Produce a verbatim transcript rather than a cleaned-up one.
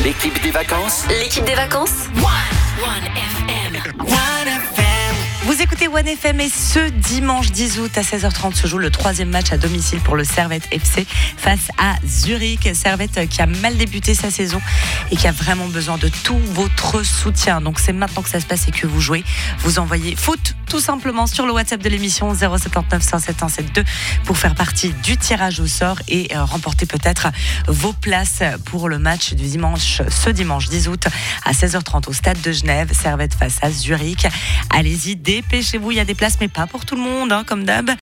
L'équipe des vacances. L'équipe des vacances. One, One F M. One F M. Vous écoutez One F M et ce dimanche dix août à seize heures trente se joue le troisième match à domicile pour le Servette F C face à Zurich. Servette qui a mal débuté sa saison et qui a vraiment besoin de tout votre soutien. Donc c'est maintenant que ça se passe et que vous jouez. Vous envoyez foot tout simplement sur le WhatsApp de l'émission zéro sept neuf cent sept un sept deux pour faire partie du tirage au sort et remporter peut-être vos places pour le match du dimanche, ce dimanche dix août à seize heures trente au stade de Genève. Servette face à Zurich. Allez-y, dépêchez-vous, il y a des places mais pas pour tout le monde hein, comme d'hab.